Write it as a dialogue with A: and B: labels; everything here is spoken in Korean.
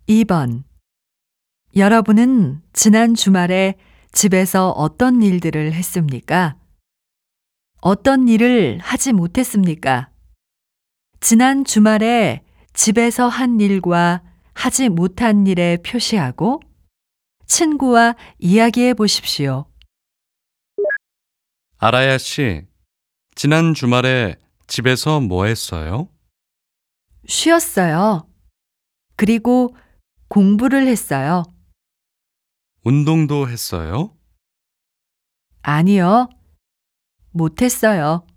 A: 2번. 여러분은 지난 주말에 집에서 어떤 일들을 했습니까? 어떤 일을 하지 못했습니까? 지난 주말에 집에서 한 일과 하지 못한 일에 표시하고 친구와 이야기해 보십시오.
B: 아라야 씨, 지난 주말에 집에서 뭐 했어요?
A: 쉬었어요. 그리고 공부를 했어요.
B: 운동도 했어요?
A: 아니요, 못했어요.